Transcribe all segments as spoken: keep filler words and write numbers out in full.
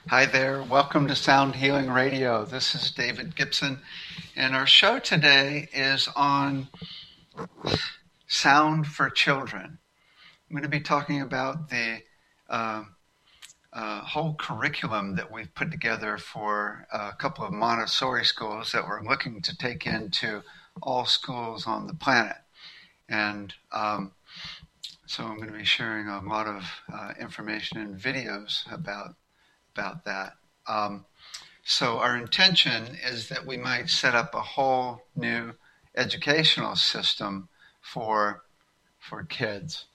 Hi there, welcome to Sound Healing Radio. This is David Gibson, and our show today is on sound for children. I'm going to be talking about the uh, uh, whole curriculum that we've put together for a couple of Montessori schools that we're looking to take into all schools on the planet. And um, so I'm going to be sharing a lot of uh, information and videos about about that. Um, so our intention is that we might set up a whole new educational system for for kids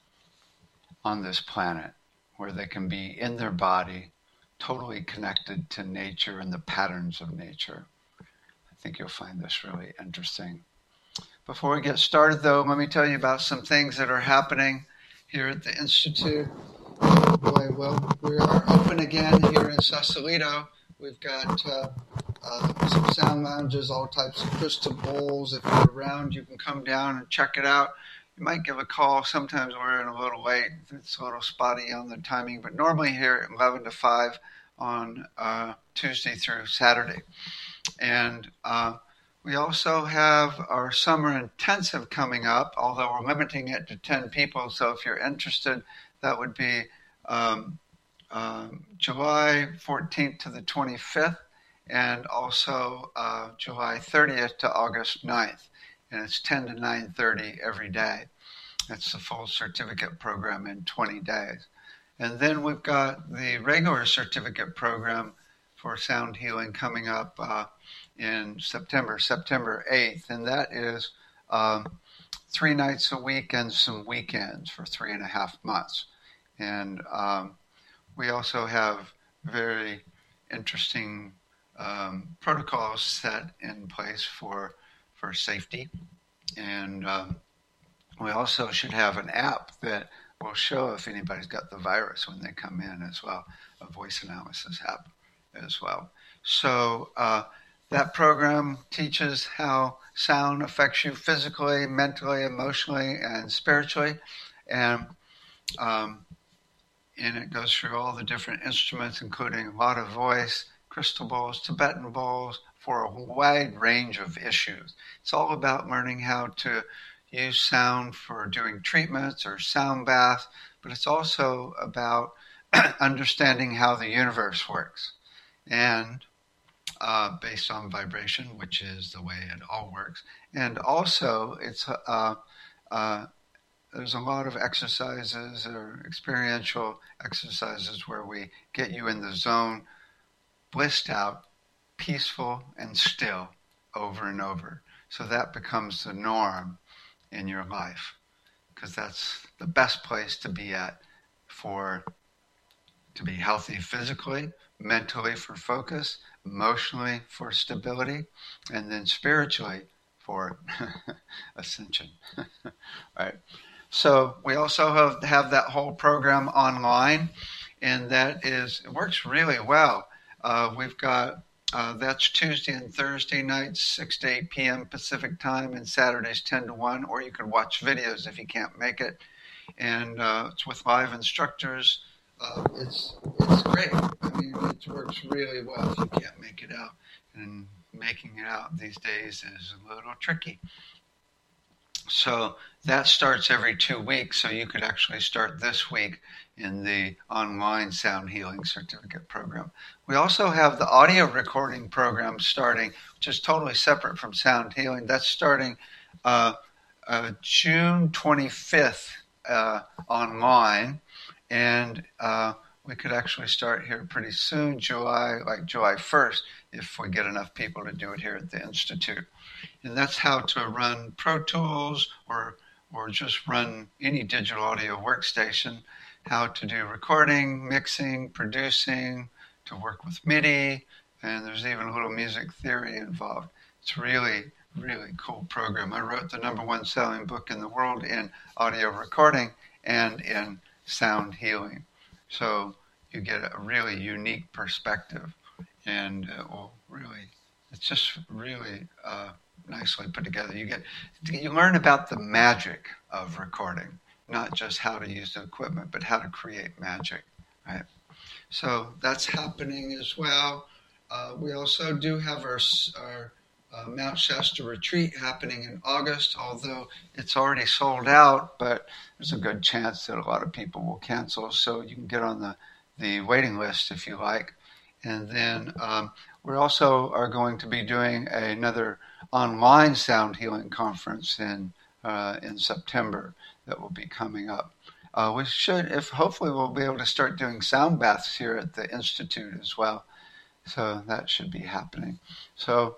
on this planet, where they can be in their body, totally connected to nature and the patterns of nature. I think you'll find this really interesting. Before we get started, though, let me tell you about some things that are happening here at the Institute. Oh boy, well, we are open again here in Sausalito. We've got uh, uh, some sound lounges, all types of crystal bowls. If you're around, you can come down and check it out. You might give a call. Sometimes we're in a little late. It's a little spotty on the timing, but normally here at eleven to five on uh, Tuesday through Saturday. And uh, we also have our summer intensive coming up, although we're limiting it to ten people. So if you're interested, that would be um, um, July fourteenth to the twenty-fifth, and also uh, July thirtieth to August ninth. And it's ten to nine thirty every day. That's the full certificate program in twenty days. And then we've got the regular certificate program for sound healing coming up uh, in September, September eighth. And that is um, three nights a week and some weekends for three and a half months. And um, we also have very interesting um, protocols set in place for for safety. And um, we also should have an app that will show if anybody's got the virus when they come in as well, a voice analysis app as well. So uh, that program teaches how sound affects you physically, mentally, emotionally, and spiritually. And um, and it goes through all the different instruments, including a lot of voice, crystal bowls, Tibetan bowls, for a wide range of issues. It's all about learning how to use sound for doing treatments or sound baths, but it's also about understanding how the universe works. And uh, based on vibration, which is the way it all works. And also, it's uh, uh, there's a lot of exercises or experiential exercises where we get you in the zone, blissed out, peaceful and still over and over. So that becomes the norm in your life, because that's the best place to be at for to be healthy physically, mentally for focus, emotionally for stability, and then spiritually for ascension. Right. So we also have, have that whole program online, and that is, it works really well. Uh, we've got, uh, that's Tuesday and Thursday nights, six to eight p.m. Pacific time, and Saturdays ten to one, or you can watch videos if you can't make it. And uh, it's with live instructors. Uh, it's it's great. I mean, it works really well if you can't make it out. And making it out these days is a little tricky. So that starts every two weeks, so you could actually start this week in the online sound healing certificate program. We also have the audio recording program starting, which is totally separate from sound healing. That's starting uh, uh, June twenty-fifth uh, online, and uh, we could actually start here pretty soon, July, like July first, if we get enough people to do it here at the Institute. And that's how to run Pro Tools or or just run any digital audio workstation, how to do recording, mixing, producing, to work with MIDI, and there's even a little music theory involved. It's really, really cool program. I wrote the number one selling book in the world in audio recording and in sound healing. So you get a really unique perspective, and it will really, it's just really uh, nicely put together. You get, you learn about the magic of recording, not just how to use the equipment, but how to create magic, right? So that's happening as well. Uh, we also do have our, our uh, Mount Shasta retreat happening in August, although it's already sold out, but there's a good chance that a lot of people will cancel, so you can get on the, the waiting list if you like. And then um, we also are going to be doing another online sound healing conference in uh, in September that will be coming up. Uh, we should, if hopefully we'll be able to start doing sound baths here at the Institute as well. So that should be happening. So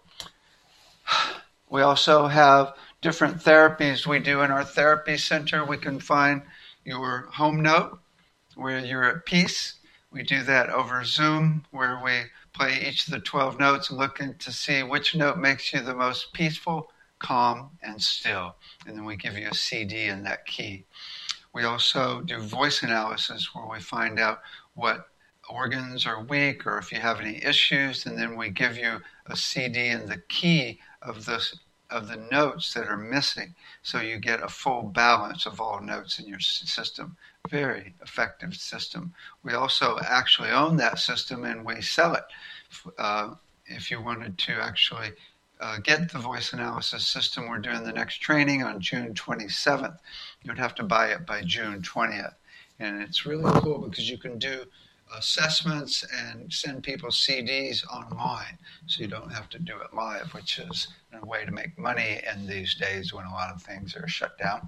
we also have different therapies we do in our therapy center. We can find your home note where you're at peace. We do that over Zoom, where we play each of the twelve notes and look in to see which note makes you the most peaceful, calm, and still. And then we give you a C D in that key. We also do voice analysis, where we find out what organs are weak or if you have any issues, and then we give you a C D in the key of the, of the notes that are missing, so you get a full balance of all notes in your system. Very effective system. We also actually own that system and we sell it. Uh, if you wanted to actually uh, get the voice analysis system, we're doing the next training on June twenty-seventh. You'd have to buy it by June twentieth. And it's really cool because you can do assessments and send people C Ds online, so you don't have to do it live, which is a way to make money in these days when a lot of things are shut down.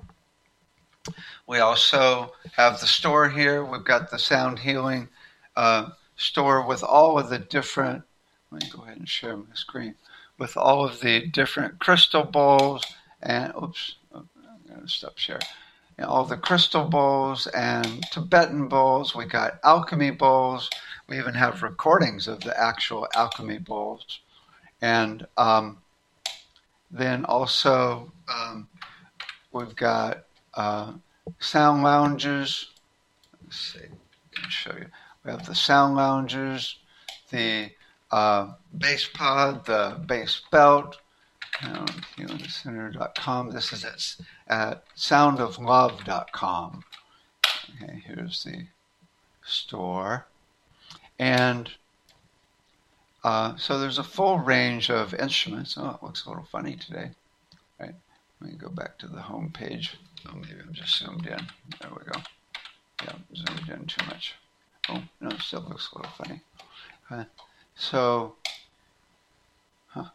We also have the store here. We've got the sound healing uh, store with all of the different, let me go ahead and share my screen, with all of the different crystal bowls and, oops, I'm going to stop share. And all the crystal bowls and Tibetan bowls. We got alchemy bowls. We even have recordings of the actual alchemy bowls. And um, then also um, we've got uh, sound lounges. Let's see, I can show you. We have the sound lounges, the uh, bass pod, the bass belt, healing center dot com. This is at, at sound of love dot com. Okay, here's the store. And uh, so there's a full range of instruments. Oh, it looks a little funny today. Right. Let me go back to the home page. Oh, maybe I'm just zoomed in. There we go. Yeah, zoomed in too much. Oh, no, it still looks a little funny. Uh, so, huh.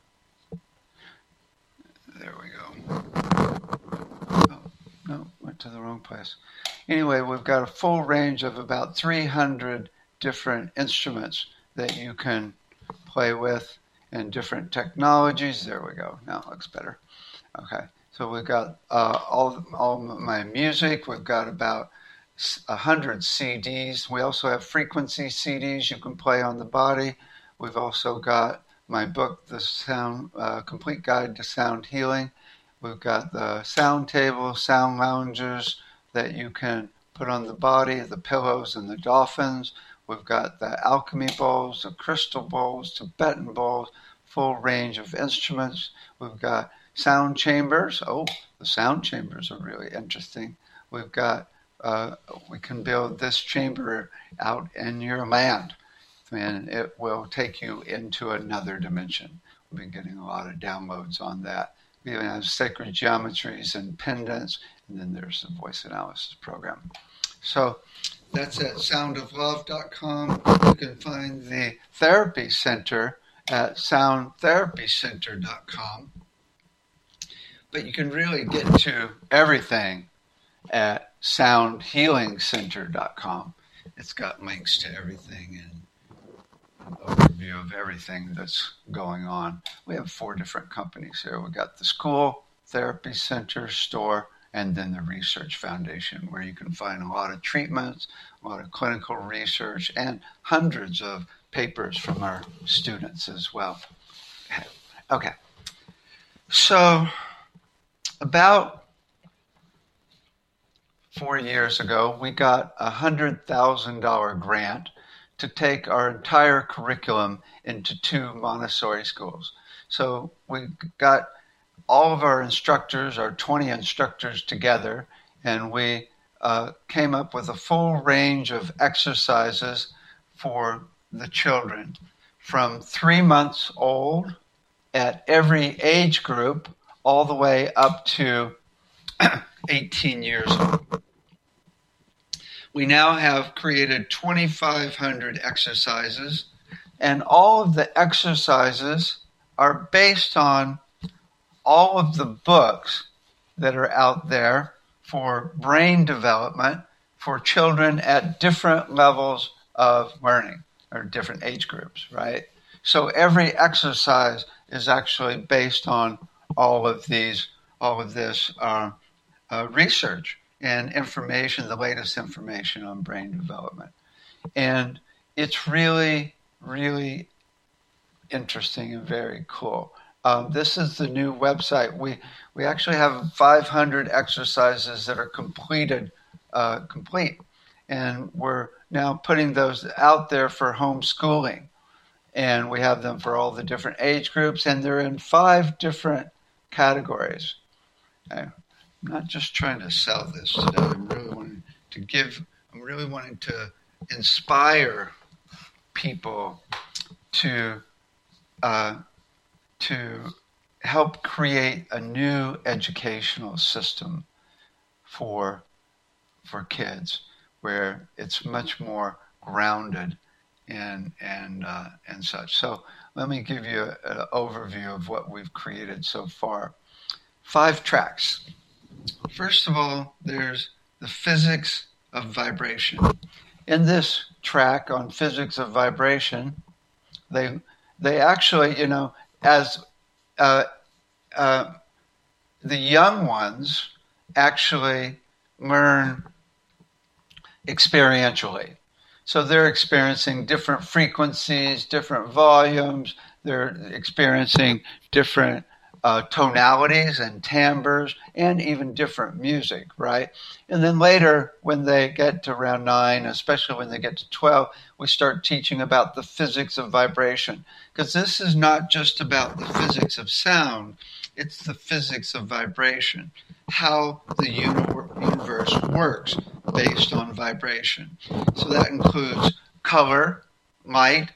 There we go. Oh, no, went to the wrong place. Anyway, we've got a full range of about three hundred different instruments that you can play with and different technologies. There we go. Now it looks better. Okay. So we've got uh, all, all my music. We've got about one hundred C Ds. We also have frequency C Ds you can play on the body. We've also got my book, The Sound uh, Complete Guide to Sound Healing. We've got the sound table, sound lounges that you can put on the body, the pillows and the dolphins. We've got the alchemy bowls, the crystal bowls, Tibetan bowls, full range of instruments. We've got sound chambers. Oh, the sound chambers are really interesting. We've got, uh, we can build this chamber out in your land, and it will take you into another dimension. We've been getting a lot of downloads on that. We even have sacred geometries and pendants, and then there's the voice analysis program. So that's at sound of love dot com. You can find the therapy center at sound therapy center dot com. But you can really get to everything at sound healing center dot com. It's got links to everything and an overview of everything that's going on. We have four different companies here. We've got the school, therapy center, store, and then the research foundation, where you can find a lot of treatments, a lot of clinical research, and hundreds of papers from our students as well. Okay. So about four years ago, we got a one hundred thousand dollars grant to take our entire curriculum into two Montessori schools. So we got all of our instructors, our twenty instructors together, and we uh, came up with a full range of exercises for the children from three months old at every age group all the way up to eighteen years old. We now have created twenty-five hundred exercises, and all of the exercises are based on all of the books that are out there for brain development for children at different levels of learning or different age groups, right? So every exercise is actually based on all of these, all of this uh, uh, research and information, the latest information on brain development. And it's really, really interesting and very cool. Um, this is the new website. We we actually have five hundred exercises that are completed, uh, complete, and we're now putting those out there for homeschooling. And we have them for all the different age groups, and they're in five different categories. I'm not just trying to sell this today. I'm really wanting to give. I'm really wanting to inspire people to. Uh, to help create a new educational system for for kids, where it's much more grounded and and uh, and such. So let me give you an overview of what we've created so far. Five tracks. First of all, there's the physics of vibration. In this track on physics of vibration, they they actually, you know, as uh, uh, the young ones actually learn experientially. So they're experiencing different frequencies, different volumes, they're experiencing different uh, tonalities and timbres, and even different music, right? And then later, when they get to around nine, especially when they get to twelve, we start teaching about the physics of vibration. Because this is not just about the physics of sound, it's the physics of vibration, how the universe works based on vibration. So that includes color, light,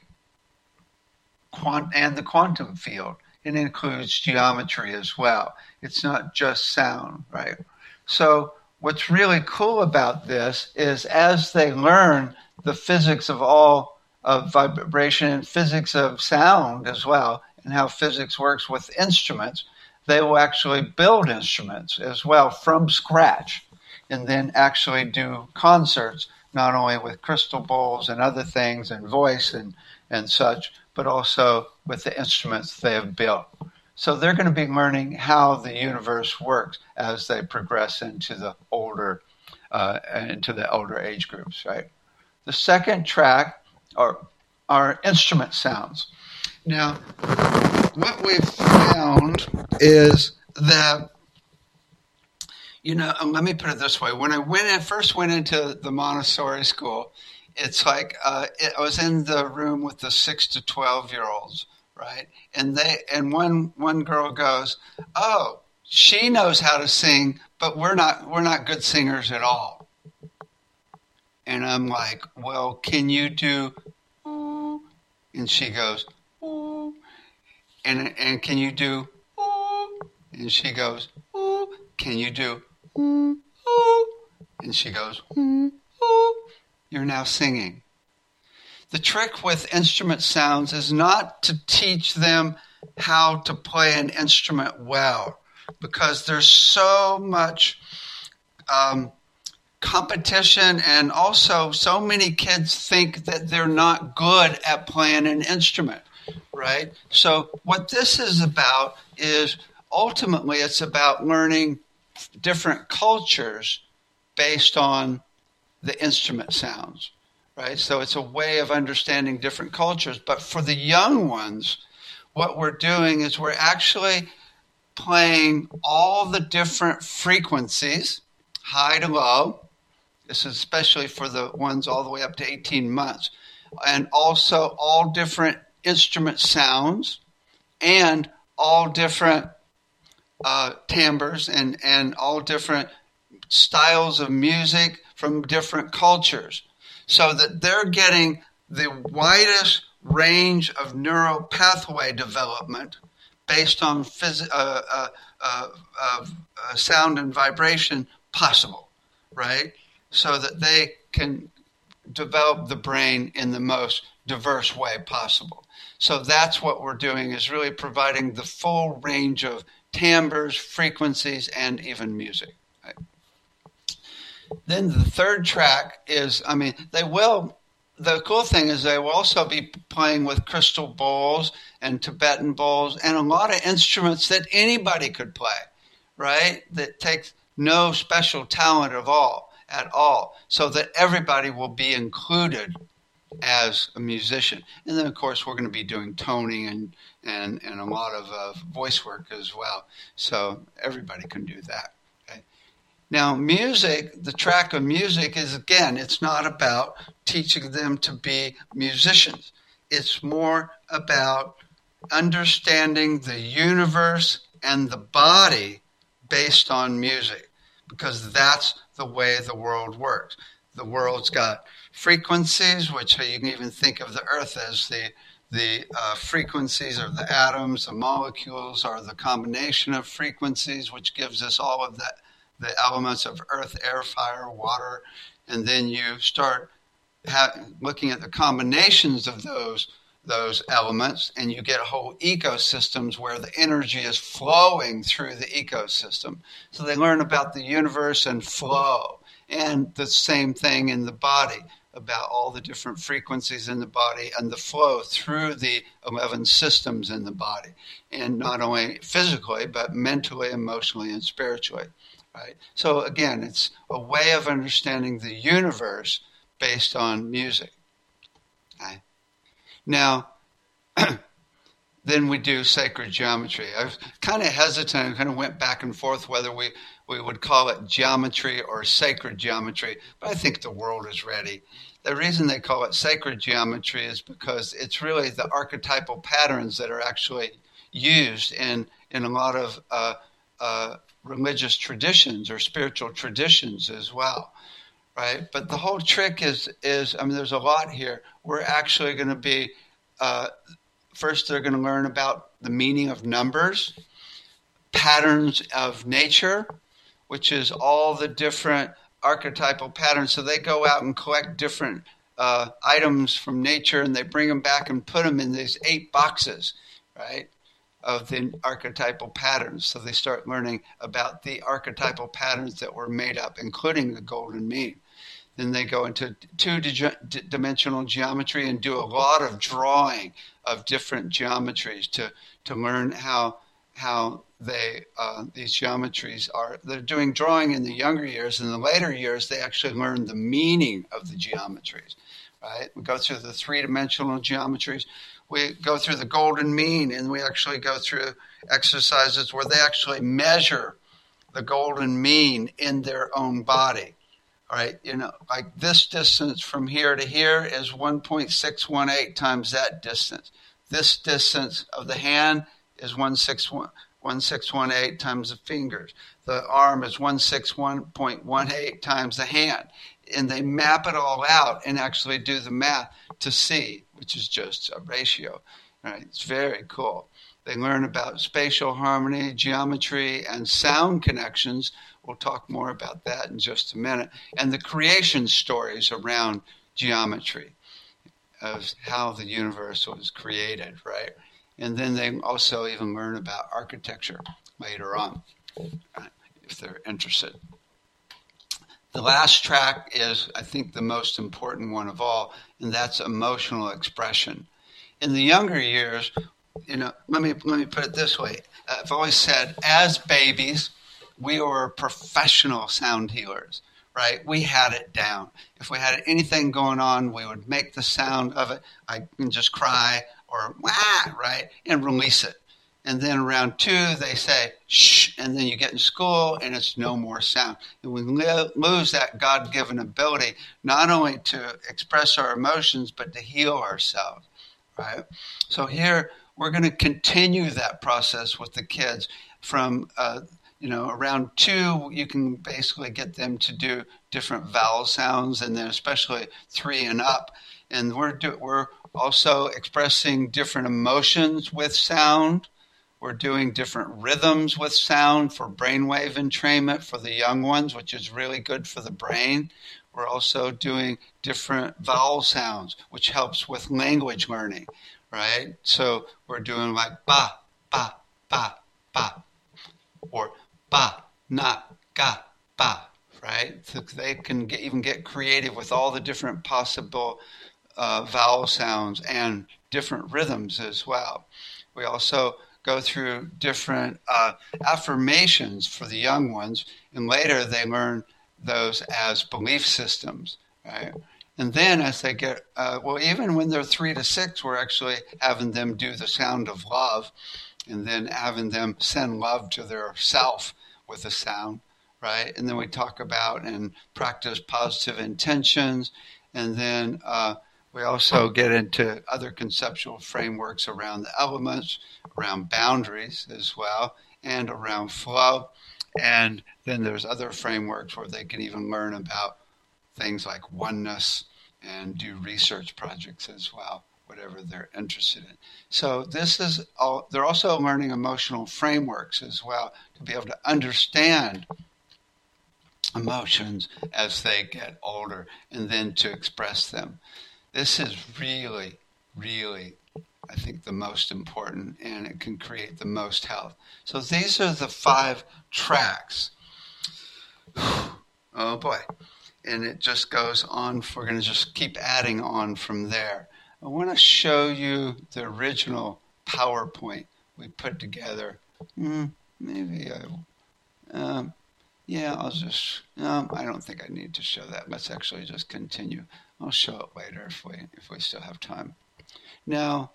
quant- and the quantum field. It includes geometry as well. It's not just sound, right? So what's really cool about this is as they learn the physics of all of vibration and physics of sound as well, and how physics works with instruments, they will actually build instruments as well from scratch, and then actually do concerts, not only with crystal bowls and other things and voice and, and such, but also with the instruments they have built. So they're going to be learning how the universe works as they progress into the older, uh, into the older age groups, right? The second track are, are instrument sounds. Now, what we've found is that, you know, let me put it this way. When I went in, first went into the Montessori school, it's like uh, it, I was in the room with the six to twelve year olds, right? And they and one one girl goes, "Oh, she knows how to sing, but we're not we're not good singers at all." And I'm like, "Well, can you do?" Ooh? And she goes, "Ooh." And and can you do? Ooh? And she goes, "Ooh." Can you do? Ooh? Ooh? And she goes, "Ooh." Ooh. You're now singing. The trick with instrument sounds is not to teach them how to play an instrument well, because there's so much um, competition, and also so many kids think that they're not good at playing an instrument, right? So what this is about is ultimately it's about learning different cultures based on the instrument sounds, right? So it's a way of understanding different cultures. But for the young ones, what we're doing is we're actually playing all the different frequencies, high to low. This is especially for the ones all the way up to eighteen months. And also all different instrument sounds and all different uh, timbres and, and all different styles of music from different cultures, so that they're getting the widest range of neural pathway development based on phys- uh, uh, uh, uh, uh, sound and vibration possible, right? So that they can develop the brain in the most diverse way possible. So that's what we're doing, is really providing the full range of timbres, frequencies, and even music. Right? Then the third track is, I mean, they will, the cool thing is they will also be playing with crystal bowls and Tibetan bowls and a lot of instruments that anybody could play, right? That takes no special talent at all, at all, so that everybody will be included as a musician. And then, of course, we're going to be doing toning and, and, and a lot of uh, voice work as well. So everybody can do that. Okay? Now, music, the track of music is, again, it's not about teaching them to be musicians. It's more about understanding the universe and the body based on music, because that's the way the world works. The world's got frequencies, which you can even think of the earth as the the uh, frequencies of the atoms. The molecules are the combination of frequencies, which gives us all of that, the elements of earth, air, fire, water. And then you start ha- looking at the combinations of those those elements, and you get whole ecosystems where the energy is flowing through the ecosystem. So they learn about the universe and flow, and the same thing in the body, about all the different frequencies in the body and the flow through the eleven systems in the body, and not only physically, but mentally, emotionally, and spiritually. Right? So again, it's a way of understanding the universe based on music. Okay? Now, then we do sacred geometry. I was kind of hesitant. I kind of went back and forth whether we, we would call it geometry or sacred geometry, but I think the world is ready. The reason they call it sacred geometry is because it's really the archetypal patterns that are actually used in, in a lot of uh, uh, religious traditions or spiritual traditions as well. Right? But the whole trick is, is, I mean, there's a lot here. We're actually going to be, uh, first they're going to learn about the meaning of numbers, patterns of nature, which is all the different archetypal patterns. So they go out and collect different uh, items from nature, and they bring them back and put them in these eight boxes, right, of the archetypal patterns. So they start learning about the archetypal patterns that were made up, including the golden mean. Then they go into two-dimensional geometry and do a lot of drawing of different geometries to, to learn how how they uh, these geometries are. They're doing drawing in the younger years. In the later years, they actually learn the meaning of the geometries. Right? We go through the three-dimensional geometries. We go through the golden mean, and we actually go through exercises where they actually measure the golden mean in their own body. All right, you know, like this distance from here to here is one point six one eight times that distance. This distance of the hand is one six one eight times the fingers. The arm is one sixty-one point one eight times the hand. And they map it all out and actually do the math to see, which is just a ratio. All right, it's very cool. They learn about spatial harmony, geometry, and sound connections. We'll talk more about that in just a minute. And the creation stories around geometry of how the universe was created, right? And then they also even learn about architecture later on, right, if they're interested. The last track is, I think, the most important one of all, and that's emotional expression. In the younger years, you know, let me let me put it this way. I've always said, as babies, we were professional sound healers, right? We had it down. If we had anything going on, we would make the sound of it. I can just cry or wah, right, and release it. And then around two, they say, shh, and then you get in school and it's no more sound. And we lose that God-given ability not only to express our emotions, but to heal ourselves, right? So here, we're going to continue that process with the kids from, uh, you know, around two, you can basically get them to do different vowel sounds, and then especially three and up. And we're do, we're also expressing different emotions with sound. We're doing different rhythms with sound for brainwave entrainment for the young ones, which is really good for the brain. We're also doing different vowel sounds, which helps with language learning, right? So we're doing like ba, ba, ba, ba, or ba, na, ga, ba, right? So they can get, even get creative with all the different possible uh, vowel sounds and different rhythms as well. We also go through different uh, affirmations for the young ones, and later they learn those as belief systems, right? And then as they get, uh, well, even when they're three to six, we're actually having them do the sound of love, and then having them send love to their self with a sound, right? And then we talk about and practice positive intentions, and then uh, we also get into other conceptual frameworks around the elements, around boundaries as well, and around flow. And then there's other frameworks where they can even learn about things like oneness and do research projects as well, whatever they're interested in. So this is all, they're also learning emotional frameworks as well to be able to understand emotions as they get older and then to express them. This is really, really, I think, the most important, and it can create the most health. So these are the five tracks. Oh boy. And it just goes on. We're going to just keep adding on from there. I want to show you the original PowerPoint we put together. Mm, maybe I, um, yeah, I'll just, um, I don't think I need to show that. Let's actually just continue. I'll show it later if we if we still have time. Now,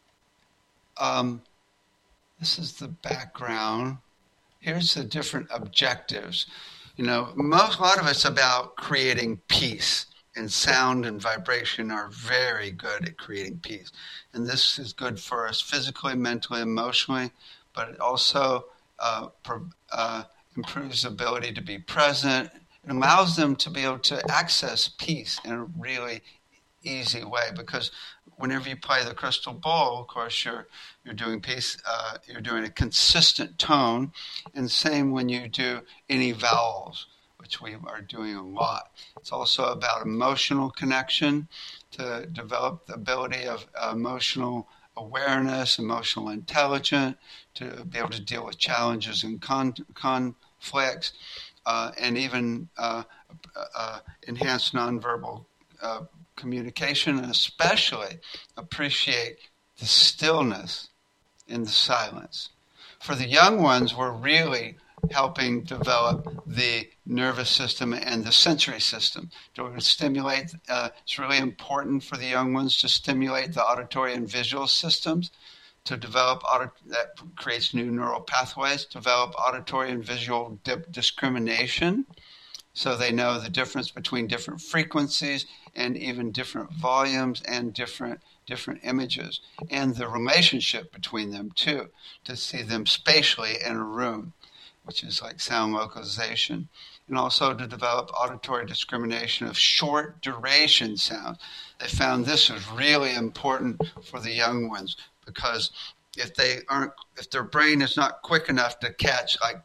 um, this is the background. Here's the different objectives. You know, most a lot of it's about creating peace, and sound and vibration are very good at creating peace. And this is good for us physically, mentally, emotionally, but it also uh, uh, improves the ability to be present. It allows them to be able to access peace in a really easy way, because whenever you play the crystal ball, of course, you're you're doing peace. Uh, you're doing a consistent tone, and same when you do any vowels, which we are doing a lot. It's also about emotional connection, to develop the ability of uh, emotional awareness, emotional intelligence, to be able to deal with challenges and con- conflicts. Uh, and even uh, uh, enhance nonverbal uh, communication, and especially appreciate the stillness in the silence. For the young ones, we're really helping develop the nervous system and the sensory system. To stimulate, uh, it's really important for the young ones to stimulate the auditory and visual systems, to develop, audit- that creates new neural pathways, develop auditory and visual di- discrimination, so they know the difference between different frequencies and even different volumes and different different images, and the relationship between them too, to see them spatially in a room, which is like sound localization, and also to develop auditory discrimination of short duration sounds. They found this was really important for the young ones, because if they aren't, if their brain is not quick enough to catch like,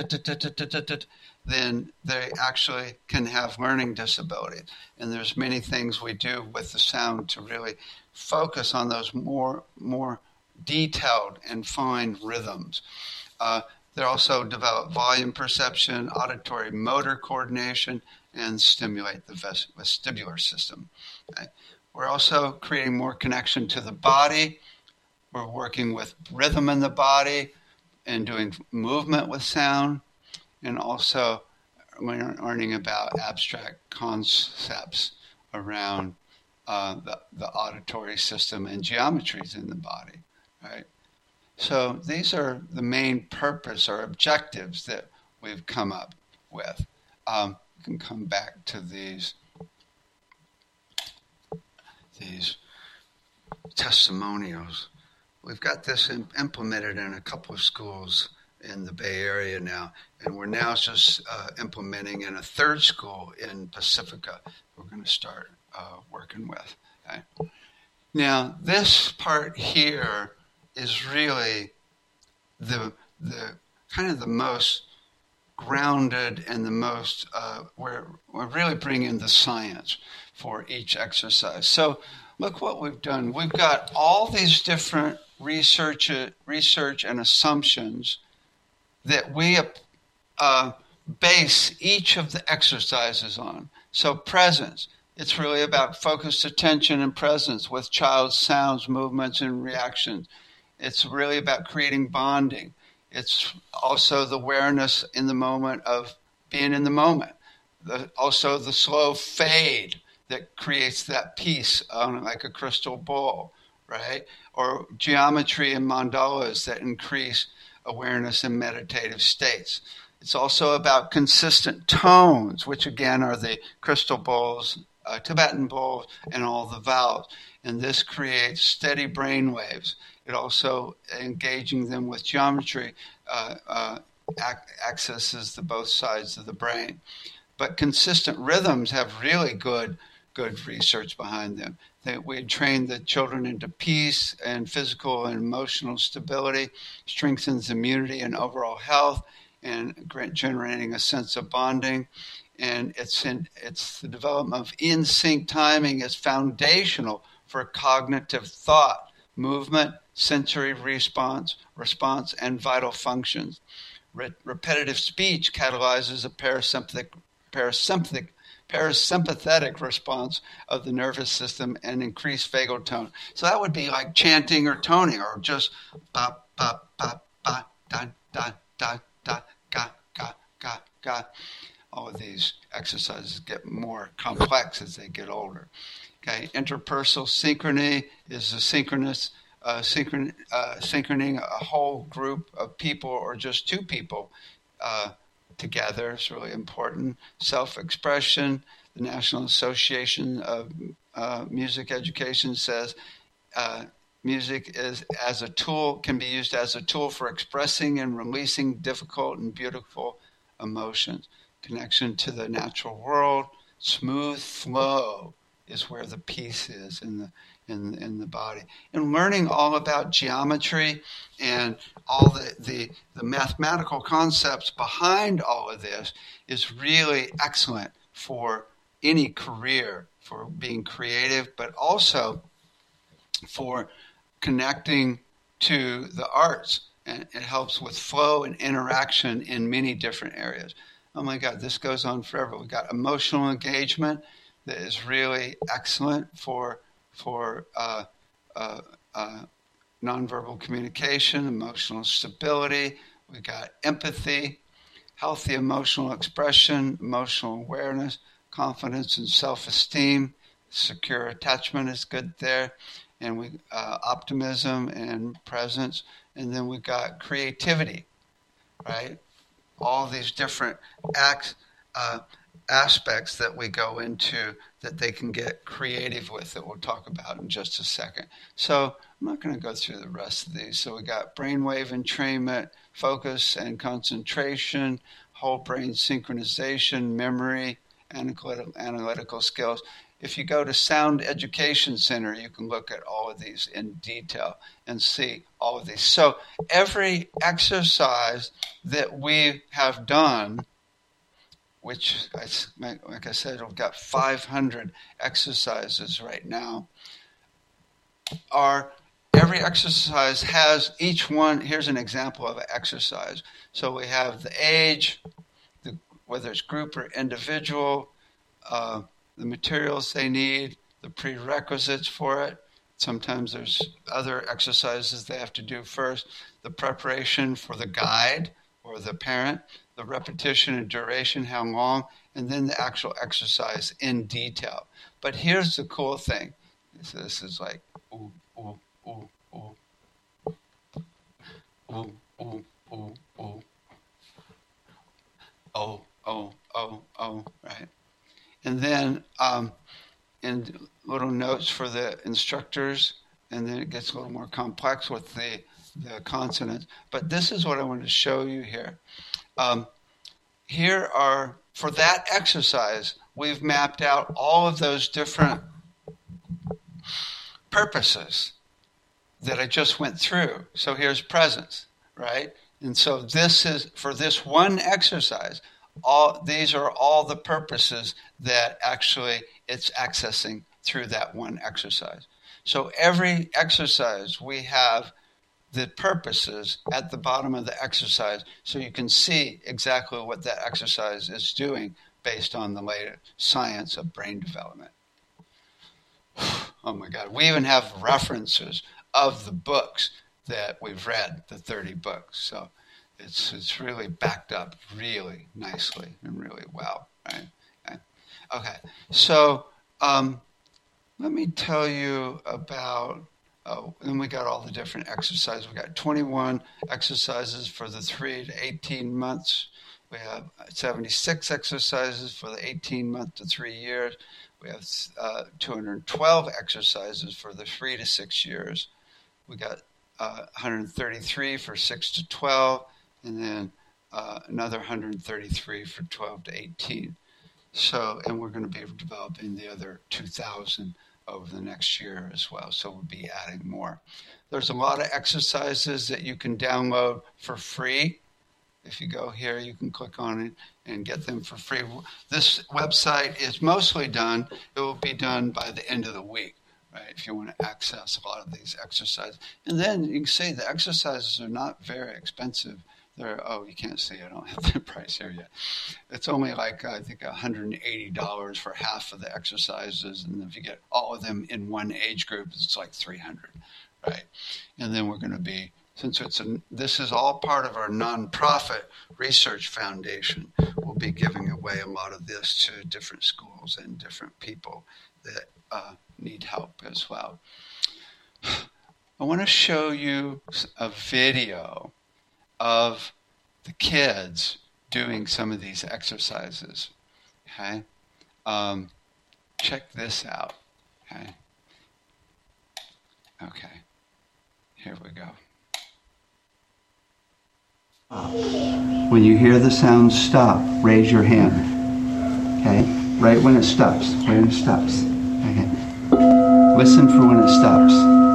then they actually can have learning disabilities. And there's many things we do with the sound to really focus on those more more detailed and fine rhythms. Uh, they also develop volume perception, auditory motor coordination, and stimulate the vestibular system. Okay? We're also creating more connection to the body. We're working with rhythm in the body and doing movement with sound, and also learning about abstract concepts around uh, the, the auditory system and geometries in the body, right? So these are the main purpose or objectives that we've come up with. Um, you can come back to these these testimonials. We've got this in, implemented in a couple of schools in the Bay Area now, and we're now just uh, implementing in a third school in Pacifica. We're going to start uh, working with. Okay? Now, this part here is really the the kind of the most grounded and the most uh, where we're really bringing the science for each exercise. So look what we've done. We've got all these different research, research and assumptions that we uh, base each of the exercises on. So presence, it's really about focused attention and presence with child's sounds, movements, and reactions. It's really about creating bonding. It's also the awareness in the moment of being in the moment. The, also the slow fade that creates that peace on like a crystal ball, right? Or geometry and mandalas that increase awareness in meditative states. It's also about consistent tones, which again are the crystal bowls, uh, Tibetan bowls, and all the vowels. And this creates steady brain waves. It also, engaging them with geometry, uh, uh, ac- accesses the both sides of the brain. But consistent rhythms have really good, good research behind them. They, we train the children into peace and physical and emotional stability, strengthens immunity and overall health, and generating a sense of bonding. And it's in, it's the development of in-sync timing is foundational for cognitive thought, movement, sensory response, response, and vital functions. Re- repetitive speech catalyzes a parasympathetic, parasympathetic, parasympathetic response of the nervous system and increased vagal tone. So that would be like chanting or toning, or just ba ba ba ba da da da da ga ga ga ga. All of these exercises get more complex as they get older. Okay, interpersonal synchrony is a synchronous Uh, synchron, uh, synchroning a whole group of people or just two people uh, together is really important. Self-expression, the National Association of uh, Music Education says uh, music is as a tool, can be used as a tool for expressing and releasing difficult and beautiful emotions. Connection to the natural world, smooth flow is where the peace is in the In, in the body. And learning all about geometry and all the, the, the mathematical concepts behind all of this is really excellent for any career, for being creative, but also for connecting to the arts. And it helps with flow and interaction in many different areas. Oh my God, this goes on forever. We've got emotional engagement that is really excellent for for uh, uh, uh, nonverbal communication, emotional stability. We got empathy, healthy emotional expression, emotional awareness, confidence and self-esteem. Secure attachment is good there. And we uh, optimism and presence. And then we got creativity, right? All these different acts, uh, aspects that we go into that they can get creative with that we'll talk about in just a second. So I'm not going to go through the rest of these. So we got brainwave entrainment, focus and concentration, whole brain synchronization, memory, analytical, analytical skills. If you go to Sound Education Center, you can look at all of these in detail and see all of these. So every exercise that we have done, which, like I said, we've got five hundred exercises right now, are every exercise has each one. Here's an example of an exercise. So we have the age, the, whether it's group or individual, uh, the materials they need, the prerequisites for it. Sometimes there's other exercises they have to do first, the preparation for the guide or the parent, the repetition and duration, how long, and then the actual exercise in detail. But here's the cool thing. This, this is like, ooh, ooh, ooh, ooh, ooh, ooh, ooh, ooh, oh, oh, oh, oh, right? And then, um, and little notes for the instructors, and then it gets a little more complex with the the consonants. But this is what I want to show you here. Um, here are, for that exercise, we've mapped out all of those different purposes that I just went through. So here's presence, right? And so this is, for this one exercise, all these are all the purposes that actually it's accessing through that one exercise. So every exercise we have the purposes at the bottom of the exercise so you can see exactly what that exercise is doing based on the latest science of brain development. Oh my God. We even have references of the books that we've read, the thirty books. So it's it's really backed up really nicely and really well, right? Okay, okay. So um, let me tell you about, oh, and we got all the different exercises. We got twenty-one exercises for the three to eighteen months. We have seventy-six exercises for the eighteen month to three years. We have uh, two hundred twelve exercises for the three to six years. We got uh, one hundred thirty-three for six to twelve, and then uh, another one hundred thirty-three for twelve to eighteen. So, and we're going to be developing the other two thousand over the next year as well. So we'll be adding more. There's a lot of exercises that you can download for free. If you go here, you can click on it and get them for free. This website is mostly done. It will be done by the end of the week, right? If you want to access a lot of these exercises. And then you can see the exercises are not very expensive. They're, oh, you can't see, I don't have the price here yet. It's only like, I think, one hundred eighty dollars for half of the exercises. And if you get all of them in one age group, it's like three hundred dollars, right? And then we're going to be, since it's a, this is all part of our nonprofit research foundation, we'll be giving away a lot of this to different schools and different people that uh, need help as well. I want to show you a video of the kids doing some of these exercises. Okay, um, check this out. Okay, okay, here we go. When you hear the sound stop, raise your hand. Okay, right when it stops. Right when it stops. Okay, listen for when it stops.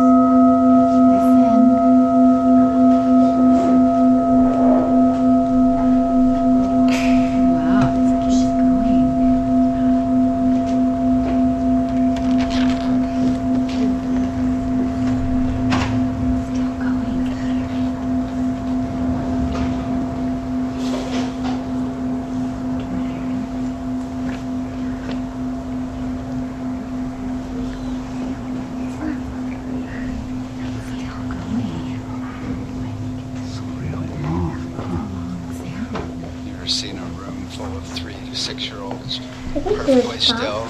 Seen a room full of three to six year olds perfectly still.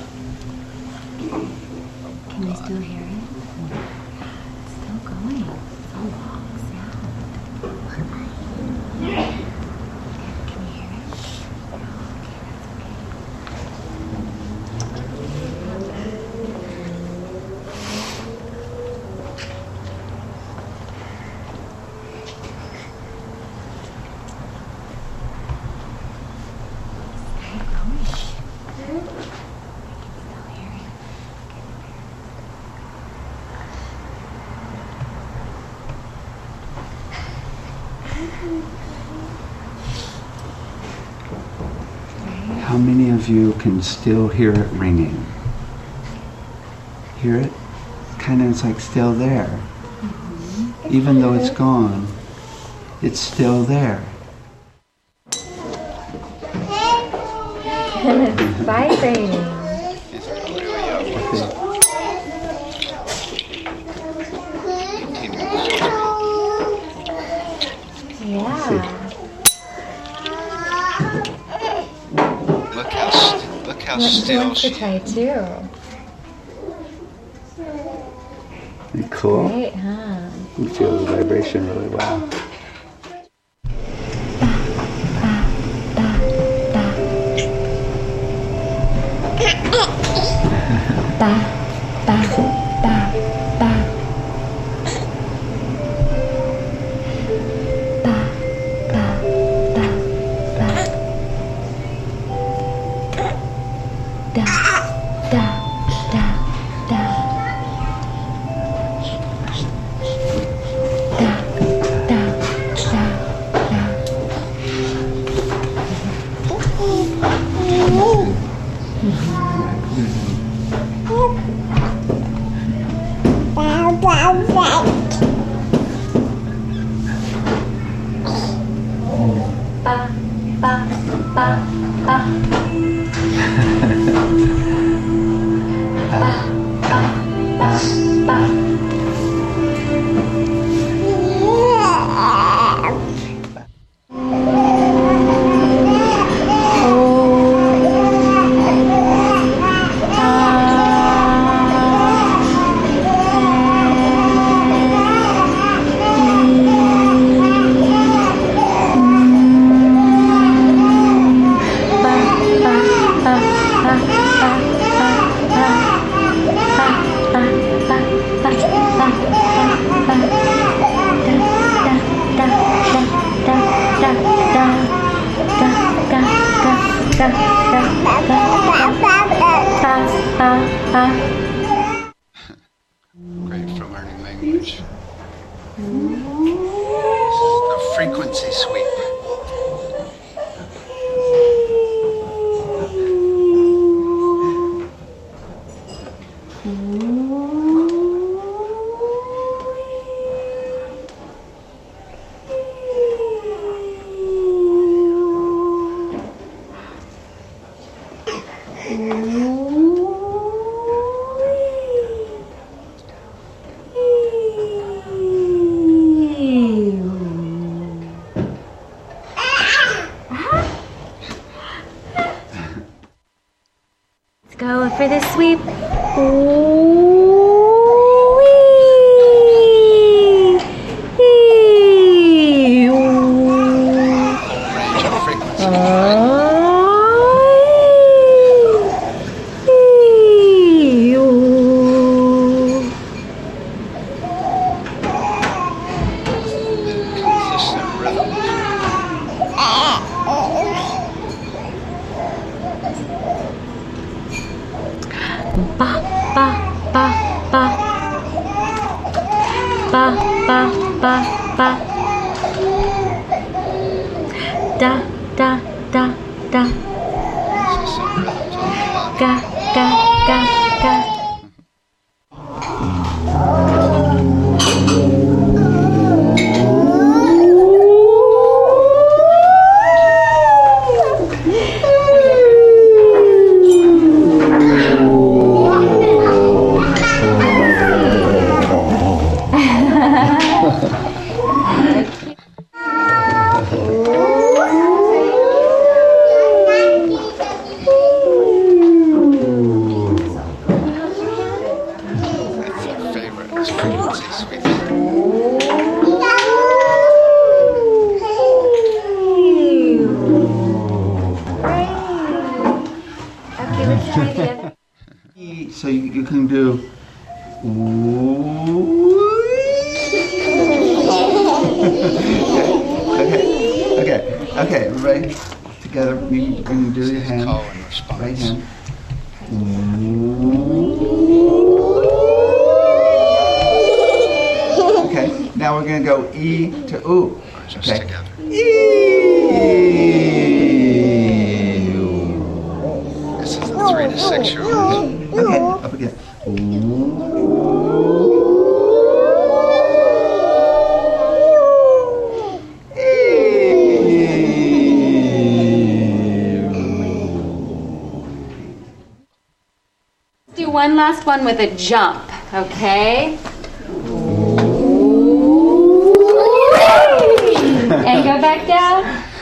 Can you still hear it? It's still going. It's a long sound. Can you hear it? How many of you can still hear it ringing? Hear it? Kind of, it's like still there. Mm-hmm. Even though it's gone, it's still there. It's vibrating. It's really up. Yeah. Look how, st- look how still wants she to try too. Cool. Great, huh? You feel the vibration really well. Ba, ba, ba, ba. Ba, ba, ba, ba. Ba, ba, ba, ba. Great for learning language. This is the frequency sweep. Go for the sweep. Range of frequency. Consistent rhythms. Ba ba ba ba ba ba ba ba da da da da Consistent rhythms on the body. ga ga ga ga. Frequency sweep. Okay, let's try it again. So you, you can do. okay, okay, okay. Right together. You, you can do your hand. Call and response. Right hand. Okay. Now we're gonna go E to oo. Or just Okay. together. This is the three to six year olds. Okay. Up again. Do one last one with a jump, okay? And go back down.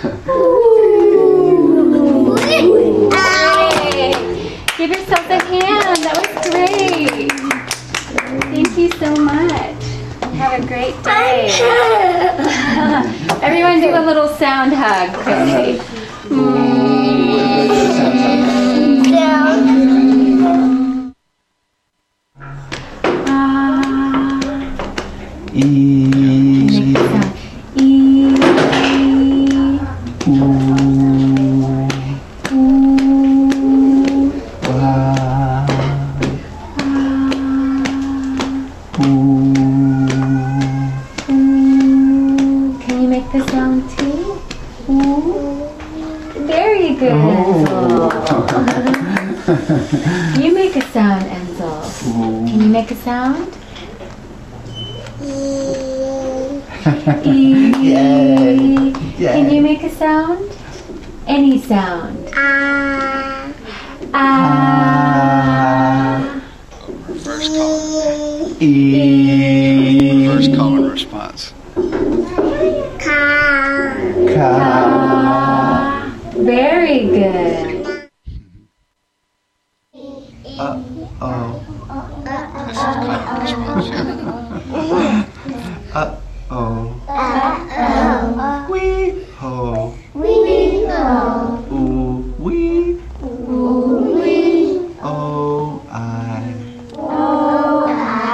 Great. Give yourself a hand. That was great. Thank you so much. Have a great day. Everyone do a little sound hug, Chrissy. Can you make the sound too? Ooh. Very good, Enzo. You make a sound, Enzo. Can you make a sound? Yay. Yay. Can you make a sound? Any sound. Ah. Ah. Reverse call. E. Reverse call and response. Ka. Ka. Very good. Uh oh. This is call and response, yeah. Uh oh. Uh-oh. Wee ho. Wee ho. Ooh wee. Ooh wee. Oh I. Oh I.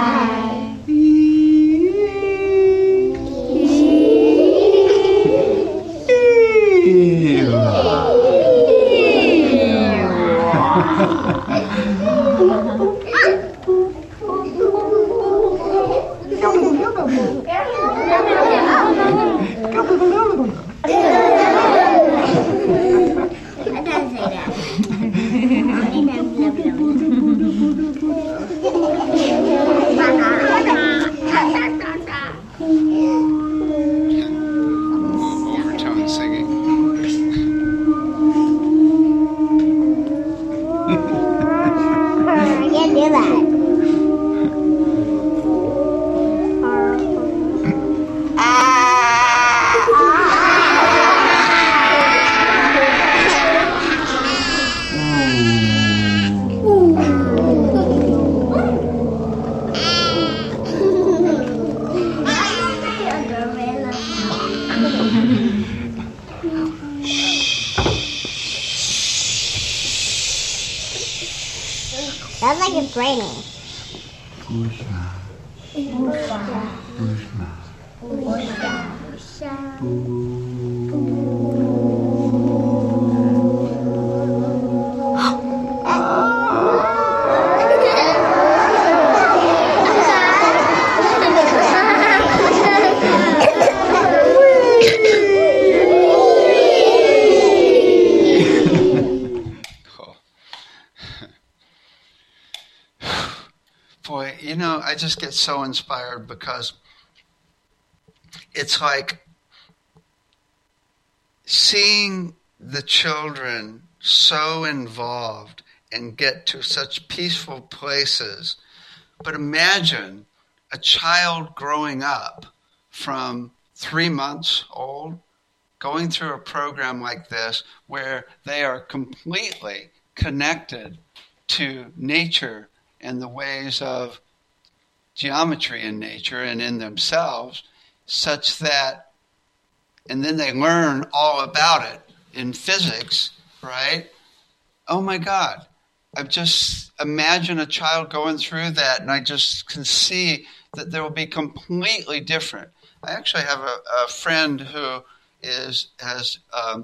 I don't say that. Overtone singing. I can't do that. Sounds like it's raining. Bushma. Bushma. Cool. Boy, you know, I just get so inspired because it's like seeing the children so involved and get to such peaceful places. But imagine a child growing up from three months old, going through a program like this where they are completely connected to nature and the ways of geometry in nature and in themselves, such that, and then they learn all about it in physics, right? Oh my God. I've just imagine a child going through that, and I just can see that they will be completely different. I actually have a, a friend who is has um,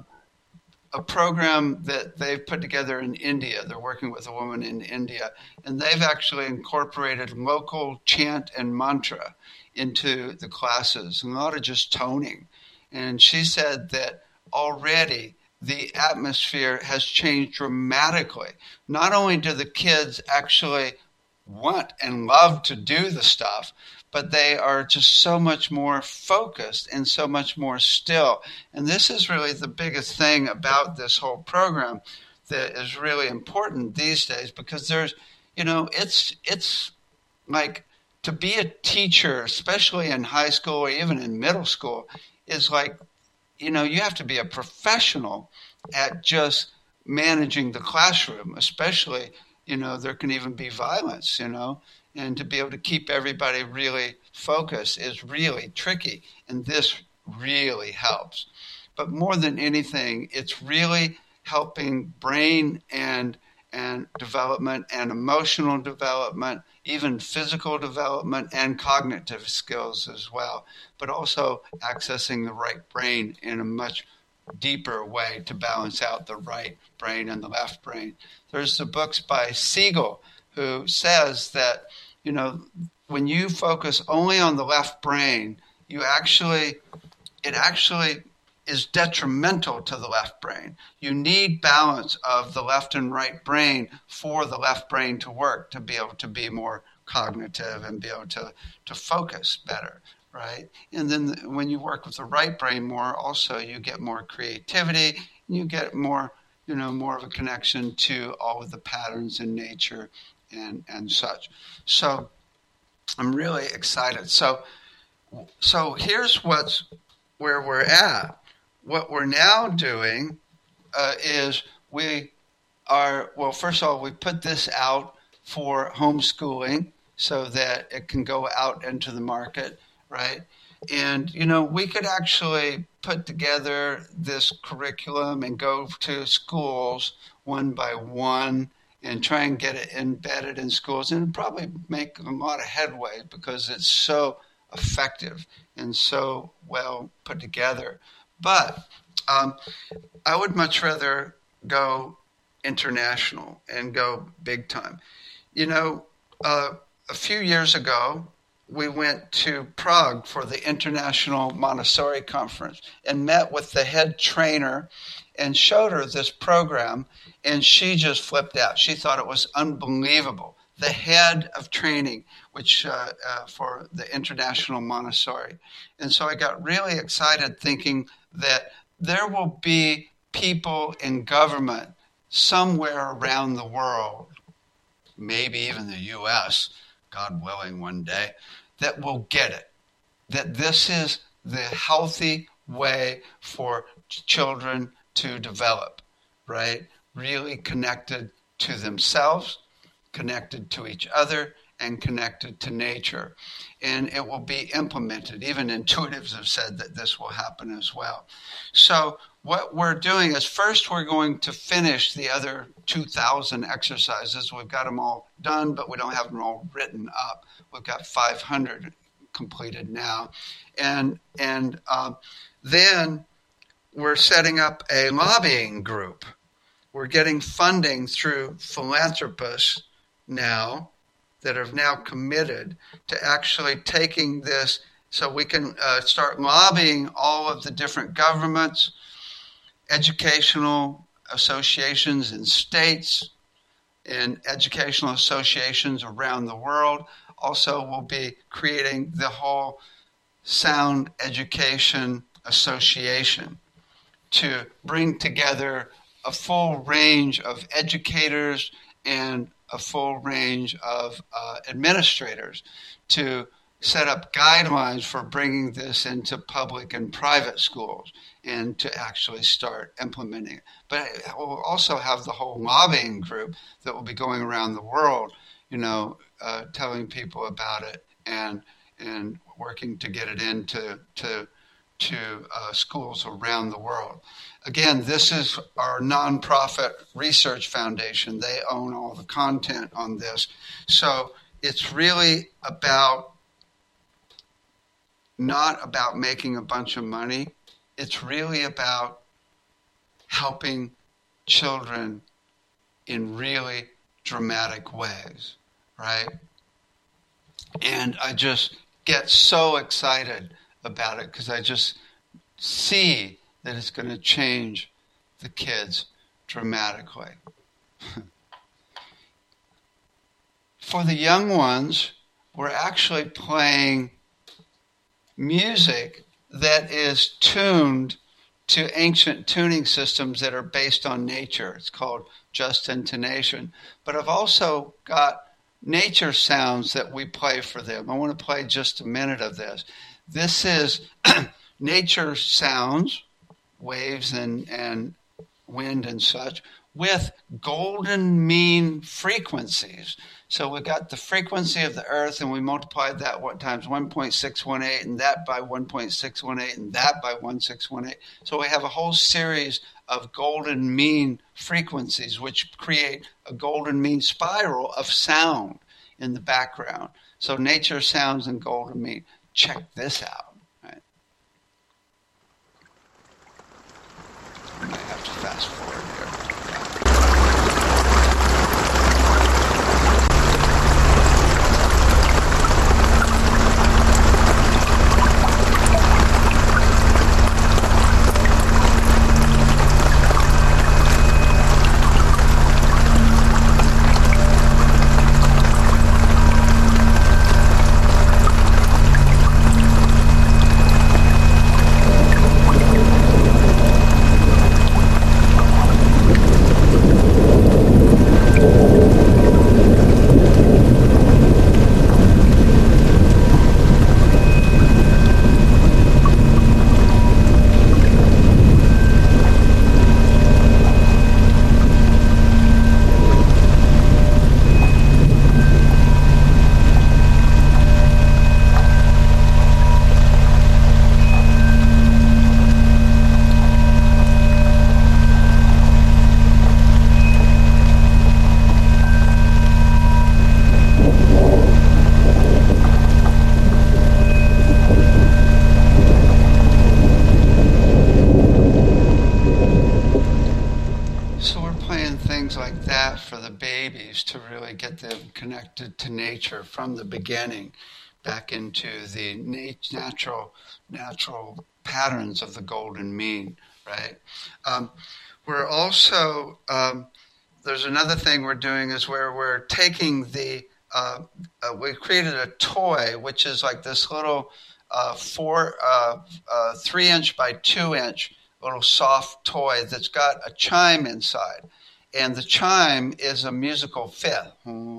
a program that they've put together in India. They're working with a woman in India, and they've actually incorporated local chant and mantra into the classes, and a lot of just toning. And she said that already the atmosphere has changed dramatically. Not only do the kids actually want and love to do the stuff, but they are just so much more focused and so much more still. And this is really the biggest thing about this whole program that is really important these days, because there's, you know, it's it's like to be a teacher, especially in high school or even in middle school, is like, you know, you have to be a professional at just managing the classroom, especially, you know, there can even be violence, you know, and to be able to keep everybody really focused is really tricky. And this really helps. But more than anything, it's really helping brain and and development and emotional development, even physical development and cognitive skills as well, but also accessing the right brain in a much deeper way to balance out the right brain and the left brain. There's the books by Siegel, who says that, you know, when you focus only on the left brain, you actually, it actually is detrimental to the left brain. You need balance of the left and right brain for the left brain to work, to be able to be more cognitive and be able to, to focus better, right? And then the, when you work with the right brain more, also you get more creativity, you get more, you know, more of a connection to all of the patterns in nature and, and such. So I'm really excited. So, so here's what's where we're at. What we're now doing uh, is we are, well, first of all, we put this out for homeschooling so that it can go out into the market, right? And, you know, we could actually put together this curriculum and go to schools one by one and try and get it embedded in schools and probably make a lot of headway because it's so effective and so well put together. But um, I would much rather go international and go big time. You know, uh, a few years ago, we went to Prague for the International Montessori Conference and met with the head trainer and showed her this program, and she just flipped out. She thought it was unbelievable. The head of training, which uh, uh, for the International Montessori. And so I got really excited thinking that there will be people in government somewhere around the world, maybe even the U S, God willing one day, that will get it, that this is the healthy way for children to develop, right? Really connected to themselves, connected to each other, and connected to nature. And it will be implemented. Even intuitives have said that this will happen as well. So what we're doing is first we're going to finish the other two thousand exercises. We've got them all done, but we don't have them all written up. We've got five hundred completed now. And, and uh, then we're setting up a lobbying group. We're getting funding through philanthropists now that have now committed to actually taking this so we can uh, start lobbying all of the different governments, educational associations in states, and educational associations around the world. Also, we'll be creating the whole Sound Education Association to bring together a full range of educators and a full range of uh, administrators to set up guidelines for bringing this into public and private schools and to actually start implementing it. But we'll also have the whole lobbying group that will be going around the world, you know, uh, telling people about it and and working to get it into to to uh, schools around the world. Again, this is our nonprofit research foundation. They own all the content on this. So it's really about not about making a bunch of money. It's really about helping children in really dramatic ways, right? And I just get so excited about it because I just see that it's going to change the kids dramatically. For the young ones, we're actually playing music that is tuned to ancient tuning systems that are based on nature. It's called just intonation. But I've also got nature sounds that we play for them. I want to play just a minute of this. This is nature sounds, waves and, and wind and such, with golden mean frequencies. So we got the frequency of the earth and we multiplied that what times one point six one eight and that by one point six one eight and that by one point six one eight. So we have a whole series of golden mean frequencies which create a golden mean spiral of sound in the background. So nature sounds and golden mean. Check this out. Right? I might have to fast forward here. babies to really get them connected to nature from the beginning, back into the nat- natural natural patterns of the golden mean, right? Um, we're also, um, there's another thing we're doing is where we're taking the, uh, uh, we created a toy, which is like this little uh, four, uh, uh, three inch by two inch little soft toy that's got a chime inside. And the chime is a musical fifth.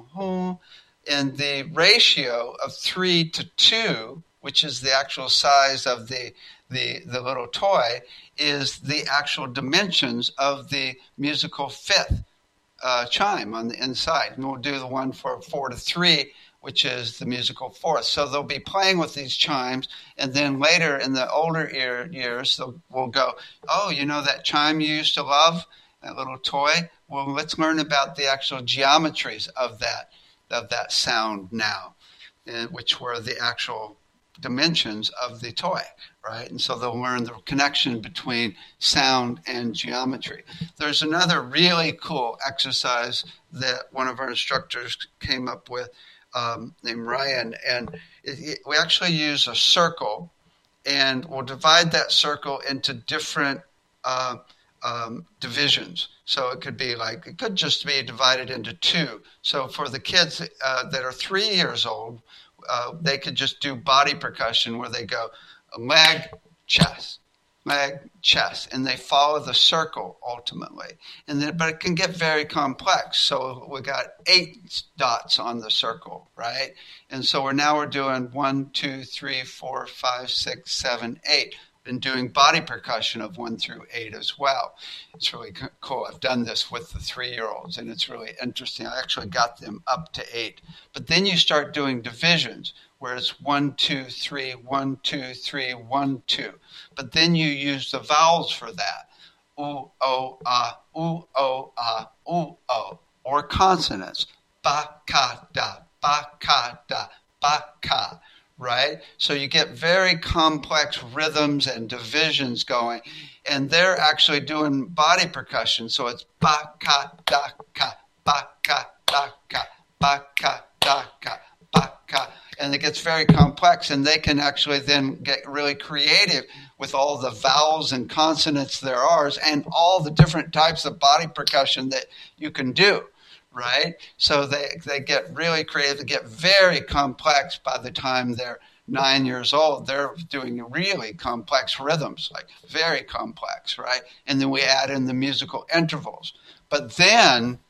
And the ratio of three to two, which is the actual size of the, the, the little toy, is the actual dimensions of the musical fifth uh, chime on the inside. And we'll do the one for four to three, which is the musical fourth. So they'll be playing with these chimes, and then later in the older ear, years, they'll, we'll go, oh, you know that chime you used to love, that little toy? Well, let's learn about the actual geometries of that of that sound now, which were the actual dimensions of the toy, right? And so they'll learn the connection between sound and geometry. There's another really cool exercise that one of our instructors came up with, um, named Ryan, and it, it, we actually use a circle, and we'll divide that circle into different uh, um, divisions. So it could be like, it could just be divided into two. So for the kids uh, that are three years old, uh, they could just do body percussion where they go leg, chest, leg, chest, and they follow the circle ultimately. And then, but it can get very complex. So we got eight dots on the circle, right? And so we're now we're doing one, two, three, four, five, six, seven, eight. Been doing body percussion of one through eight as well. It's really cool. I've done this with the three-year-olds, and it's really interesting. I actually got them up to eight. But then you start doing divisions, where it's one, two, three, one, two, three, one, two. But then you use the vowels for that. Ooh, oh, ah, ooh, oh, ah, ooh, oh. Or consonants. Ba, ka, da, ba, ka, da, ba, ka. Right? So you get very complex rhythms and divisions going, and they're actually doing body percussion. So it's ba ka da ka, ba ka da ka, ba ka da ka, ba ka, and it gets very complex, and they can actually then get really creative with all the vowels and consonants there are, and all the different types of body percussion that you can do. Right? So they, they get really creative, they get very complex by the time they're nine years old. They're doing really complex rhythms, like very complex, right? And then we add in the musical intervals. But then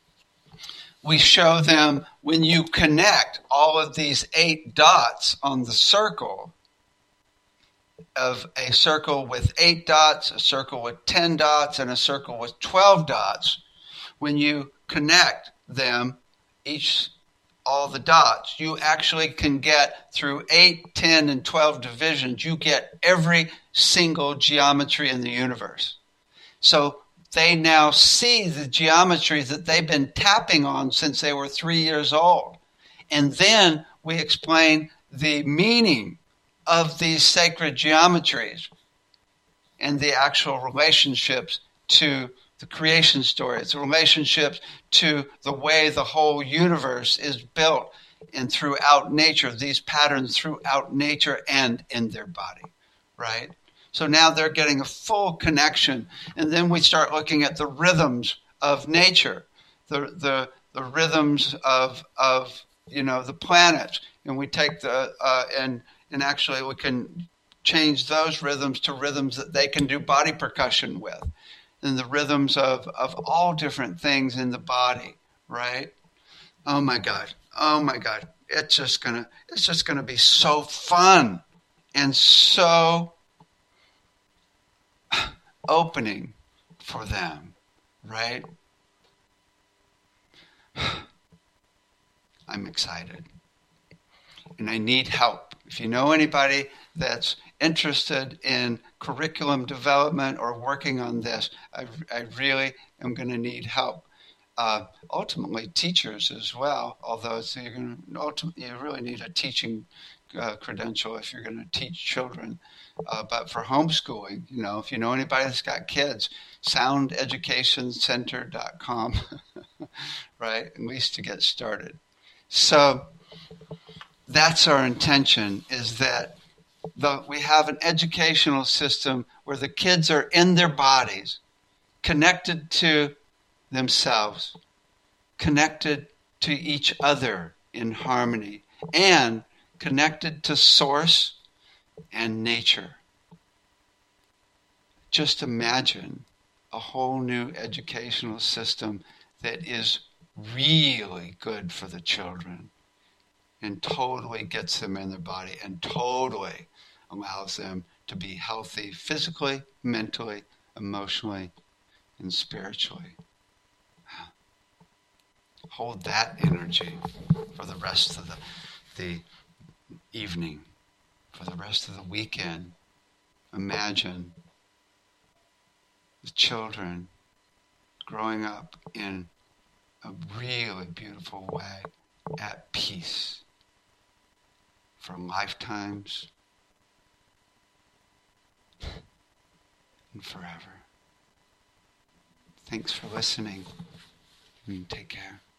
we show them when you connect all of these eight dots on the circle, of a circle with eight dots, a circle with ten dots, and a circle with twelve dots, when you connect them, each, all the dots, you actually can get through eight, ten, and twelve divisions, you get every single geometry in the universe. So they now see the geometry that they've been tapping on since they were three years old. And then we explain the meaning of these sacred geometries and the actual relationships to the creation story. It's a relationship to the way the whole universe is built and throughout nature, these patterns throughout nature and in their body, right? So now they're getting a full connection. And then we start looking at the rhythms of nature, the the, the rhythms of, of, you know, the planets. And we take the, uh, and, and actually we can change those rhythms to rhythms that they can do body percussion with. And the rhythms of, of all different things in the body, right? Oh my God. Oh my God. It's just gonna it's just gonna be so fun and so opening for them, right? I'm excited. And I need help. If you know anybody that's interested in curriculum development or working on this, I, I really am going to need help. uh, ultimately teachers as well. Although so you're going to ultimately you really need a teaching uh, credential if you're going to teach children. Uh, but for homeschooling, you know, if you know anybody that's got kids, sound education center dot com, right? At least to get started. So that's our intention, is that the, we have an educational system where the kids are in their bodies, connected to themselves, connected to each other in harmony, and connected to source and nature. Just imagine a whole new educational system that is really good for the children and totally gets them in their body and totally allows them to be healthy physically, mentally, emotionally, and spiritually. Hold that energy for the rest of the, the evening, for the rest of the weekend. Imagine the children growing up in a really beautiful way, at peace, for lifetimes and forever. Thanks for listening, and take care.